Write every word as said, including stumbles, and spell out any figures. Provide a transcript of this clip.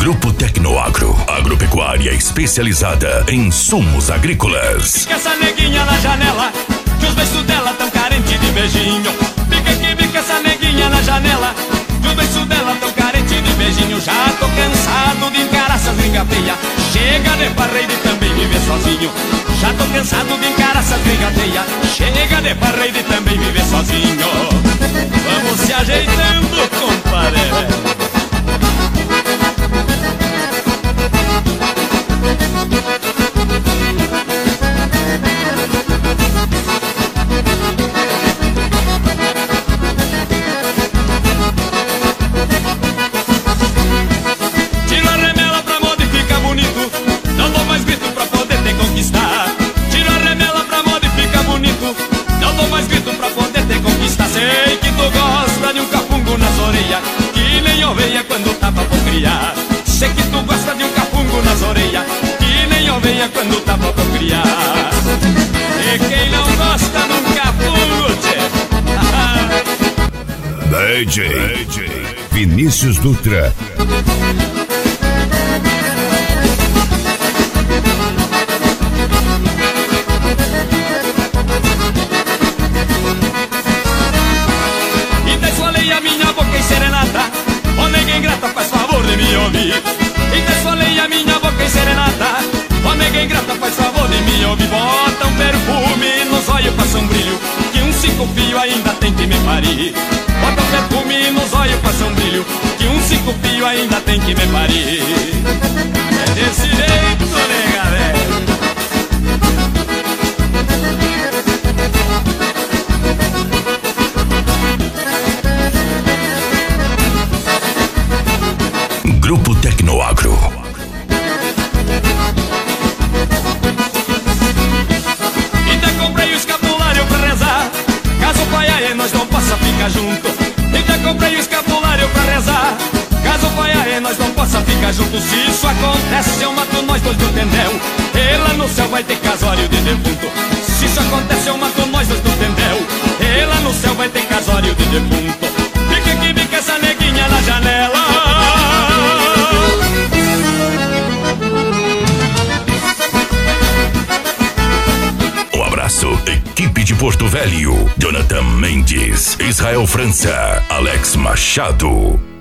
Grupo Tecnoagro, agropecuária especializada em insumos agrícolas. Fica essa neguinha na janela, que os beijos dela tão carente de beijinho. Fica aqui, fica essa neguinha na janela, que os beijos dela tão carente de beijinho. Já tô cansado de encarar essas gringa feia, chega de parreira e também viver sozinho. Já tô cansado de encarar essas gringa feia, chega de parreira e também viver sozinho. Vamos se ajeitando, compadre. Sei que tu gosta de um capungo nas orelhas, que nem oveia quando tava por criar. Sei que tu gosta de um capungo nas orelhas, que nem oveia quando tava por criar. E quem não gosta de um capungo, tchê? D J, D J Vinícius Dutra. A minha boca em serenata, ó nega ingrata, faz favor de me ouvir. E desfolei a minha boca em serenata, ó nega ingrata, faz favor de me ouvir. Bota um perfume nos olhos, passa um brilho, que um cinco fio ainda tem que me parir. Bota um perfume nos olhos, passa um brilho, que um cinco fio ainda tem que me parir. É desse jeito, nega, velho. Grupo Tecnoagro. E te comprei o escapulário pra rezar, caso o pai aê nós não possa ficar junto. E te comprei o escapulário pra rezar, caso o pai aê nós não possa ficar junto. Se isso acontece eu mato nós dois do tendel, e lá no céu vai ter casório de defunto. Se isso acontece eu mato nós dois do tendel, e lá no céu vai ter casório de defunto. Fica aqui, fica essa neguinha na janela. Equipe de Porto Velho, Jonathan Mendes, Israel França, Alex Machado.